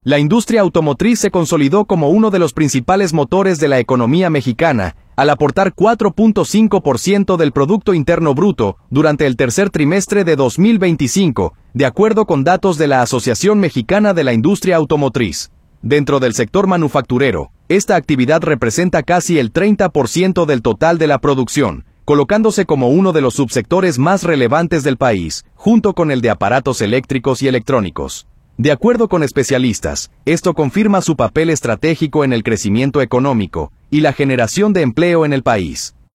La industria automotriz se consolidó como uno de los principales motores de la economía mexicana, al aportar 4.5% del Producto Interno Bruto durante el tercer trimestre de 2025, de acuerdo con datos de la Asociación Mexicana de la Industria Automotriz. Dentro del sector manufacturero, esta actividad representa casi el 30% del total de la producción, colocándose como uno de los subsectores más relevantes del país, junto con el de aparatos eléctricos y electrónicos. De acuerdo con especialistas, esto confirma su papel estratégico en el crecimiento económico y la generación de empleo en el país.